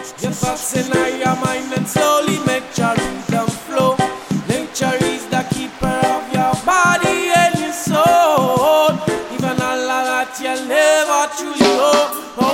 Your thoughts in your mind and slowly make your rhythm flow. Nature is the keeper of your body and your soul. Even Allah that you'll never truly know.